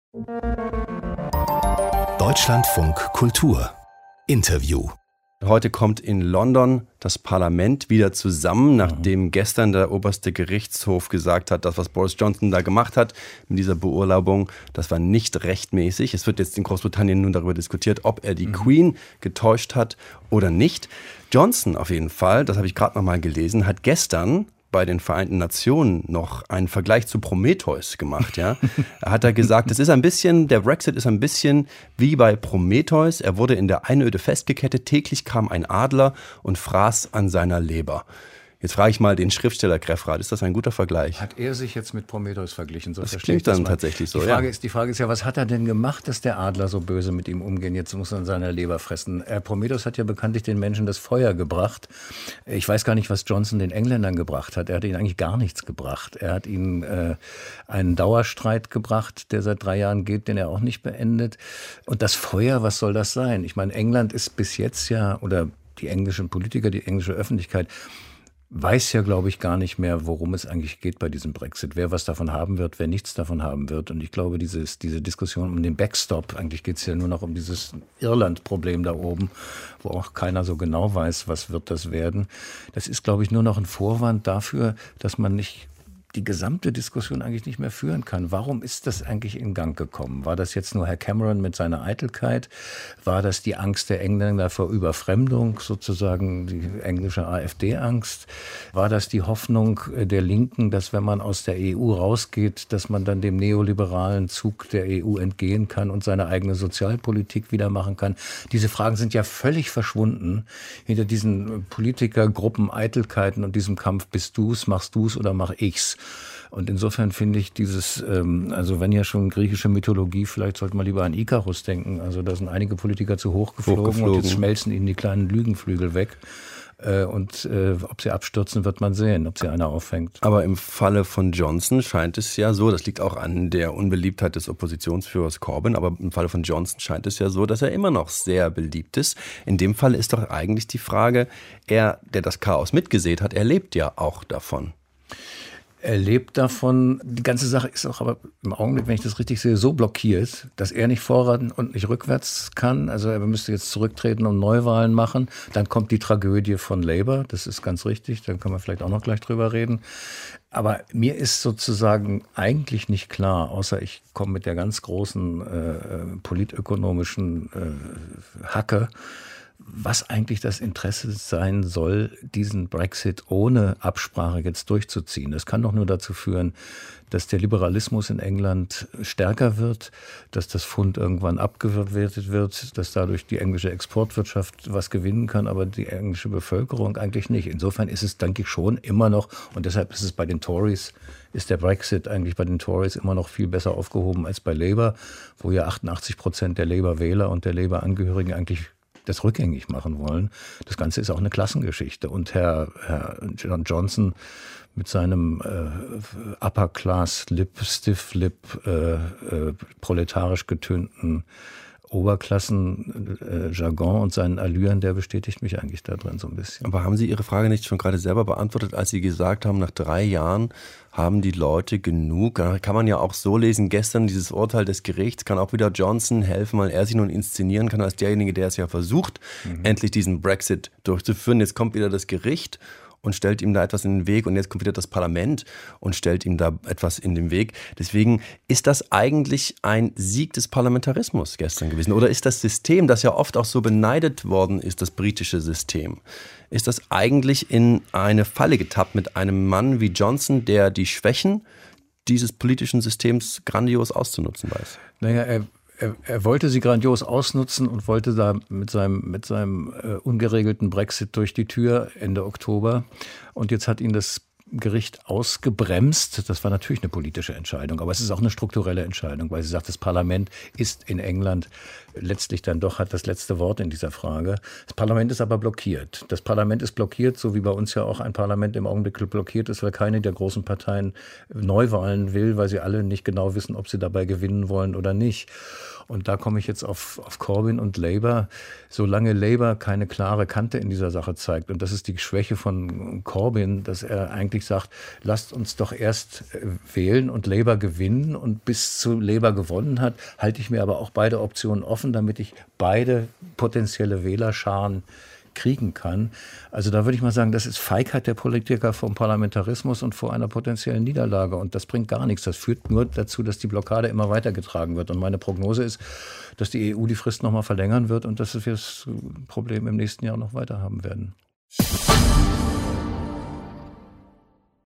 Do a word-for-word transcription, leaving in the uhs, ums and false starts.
Deutschlandfunk Kultur Interview. Heute kommt in London das Parlament wieder zusammen, nachdem gestern der oberste Gerichtshof gesagt hat, das, was Boris Johnson da gemacht hat mit dieser Beurlaubung, das war nicht rechtmäßig. Es wird jetzt in Großbritannien nun darüber diskutiert, ob er die mhm. Queen getäuscht hat oder nicht. Johnson auf jeden Fall, das habe ich gerade noch mal gelesen, hat gestern bei den Vereinten Nationen noch einen Vergleich zu Prometheus gemacht. Ja? Er hat da gesagt, es ist ein bisschen, der Brexit ist ein bisschen wie bei Prometheus. Er wurde in der Einöde festgekettet, täglich kam ein Adler und fraß an seiner Leber. Jetzt frage ich mal den Schriftsteller Greffrath, ist das ein guter Vergleich? Hat er sich jetzt mit Prometheus verglichen? So das klingt dann tatsächlich so, die Frage, ja. ist, die Frage ist ja, was hat er denn gemacht, dass der Adler so böse mit ihm umgehen? Jetzt muss er an seiner Leber fressen. Äh, Prometheus hat ja bekanntlich den Menschen das Feuer gebracht. Ich weiß gar nicht, was Johnson den Engländern gebracht hat. Er hat ihnen eigentlich gar nichts gebracht. Er hat ihnen äh, einen Dauerstreit gebracht, der seit drei Jahren geht, den er auch nicht beendet. Und das Feuer, was soll das sein? Ich meine, England ist bis jetzt ja, oder die englischen Politiker, die englische Öffentlichkeit, weiß ja, glaube ich, gar nicht mehr, worum es eigentlich geht bei diesem Brexit. Wer was davon haben wird, wer nichts davon haben wird. Und ich glaube, dieses, diese Diskussion um den Backstop, eigentlich geht es ja nur noch um dieses Irland-Problem da oben, wo auch keiner so genau weiß, was wird das werden. Das ist, glaube ich, nur noch ein Vorwand dafür, dass man nicht die gesamte Diskussion eigentlich nicht mehr führen kann. Warum ist das eigentlich in Gang gekommen? War das jetzt nur Herr Cameron mit seiner Eitelkeit? War das die Angst der Engländer vor Überfremdung, sozusagen die englische AfD-Angst? War das die Hoffnung der Linken, dass wenn man aus der E U rausgeht, dass man dann dem neoliberalen Zug der E U entgehen kann und seine eigene Sozialpolitik wieder machen kann? Diese Fragen sind ja völlig verschwunden hinter diesen Politikergruppen, Eitelkeiten und diesem Kampf, bist du's, machst du's oder mach ich's? Und insofern finde ich dieses, ähm, also wenn ja schon griechische Mythologie, vielleicht sollte man lieber an Ikarus denken. Also da sind einige Politiker zu hoch geflogen, hochgeflogen. Und jetzt schmelzen ihnen die kleinen Lügenflügel weg. Äh, und äh, ob sie abstürzen, wird man sehen, ob sie einer auffängt. Aber im Falle von Johnson scheint es ja so, das liegt auch an der Unbeliebtheit des Oppositionsführers Corbyn, aber im Falle von Johnson scheint es ja so, dass er immer noch sehr beliebt ist. In dem Fall ist doch eigentlich die Frage, er, der das Chaos mitgesät hat, er lebt ja auch davon. Er lebt davon. Die ganze Sache ist auch aber im Augenblick, wenn ich das richtig sehe, so blockiert, dass er nicht vorwärts und nicht rückwärts kann. Also er müsste jetzt zurücktreten und Neuwahlen machen. Dann kommt die Tragödie von Labour. Das ist ganz richtig. Da können wir vielleicht auch noch gleich drüber reden. Aber mir ist sozusagen eigentlich nicht klar, außer ich komme mit der ganz großen äh, politökonomischen äh, Hacke, was eigentlich das Interesse sein soll, diesen Brexit ohne Absprache jetzt durchzuziehen. Das kann doch nur dazu führen, dass der Liberalismus in England stärker wird, dass das Pfund irgendwann abgewertet wird, dass dadurch die englische Exportwirtschaft was gewinnen kann, aber die englische Bevölkerung eigentlich nicht. Insofern ist es, denke ich, schon immer noch, und deshalb ist es bei den Tories, ist der Brexit eigentlich bei den Tories immer noch viel besser aufgehoben als bei Labour, wo ja achtundachtzig Prozent der Labour-Wähler und der Labour-Angehörigen eigentlich das rückgängig machen wollen. Das Ganze ist auch eine Klassengeschichte. Und Herr, Herr John Johnson mit seinem äh, Upper-Class-Lip, Stiff-Lip, äh, äh, proletarisch getönten Oberklassen-Jargon und seinen Allüren, der bestätigt mich eigentlich da drin so ein bisschen. Aber haben Sie Ihre Frage nicht schon gerade selber beantwortet, als Sie gesagt haben, nach drei Jahren haben die Leute genug? Kann man ja auch so lesen, gestern dieses Urteil des Gerichts, kann auch wieder Johnson helfen, weil er sich nun inszenieren kann als derjenige, der es ja versucht, mhm. endlich diesen Brexit durchzuführen. Jetzt kommt wieder das Gericht und stellt ihm da etwas in den Weg und jetzt kommt wieder das Parlament und stellt ihm da etwas in den Weg. Deswegen ist das eigentlich ein Sieg des Parlamentarismus gestern gewesen. Oder ist das System, das ja oft auch so beneidet worden ist, das britische System, ist das eigentlich in eine Falle getappt mit einem Mann wie Johnson, der die Schwächen dieses politischen Systems grandios auszunutzen weiß? Naja, er Er, er wollte sie grandios ausnutzen und wollte da mit seinem, mit seinem äh, ungeregelten Brexit durch die Tür Ende Oktober. Und jetzt hat ihn das Gericht ausgebremst. Das war natürlich eine politische Entscheidung, aber es ist auch eine strukturelle Entscheidung, weil sie sagt, das Parlament ist in England letztlich dann doch, hat das letzte Wort in dieser Frage. Das Parlament ist aber blockiert. Das Parlament ist blockiert, so wie bei uns ja auch ein Parlament im Augenblick blockiert ist, weil keine der großen Parteien Neuwahlen will, weil sie alle nicht genau wissen, ob sie dabei gewinnen wollen oder nicht. Und da komme ich jetzt auf, auf Corbyn und Labour. Solange Labour keine klare Kante in dieser Sache zeigt, und das ist die Schwäche von Corbyn, dass er eigentlich wirklich sagt, lasst uns doch erst wählen und Labour gewinnen. Und bis zu Labour gewonnen hat, halte ich mir aber auch beide Optionen offen, damit ich beide potenzielle Wählerscharen kriegen kann. Also da würde ich mal sagen, das ist Feigheit der Politiker vom Parlamentarismus und vor einer potenziellen Niederlage. Und das bringt gar nichts. Das führt nur dazu, dass die Blockade immer weitergetragen wird. Und meine Prognose ist, dass die E U die Frist noch mal verlängern wird und dass wir das Problem im nächsten Jahr noch weiter haben werden.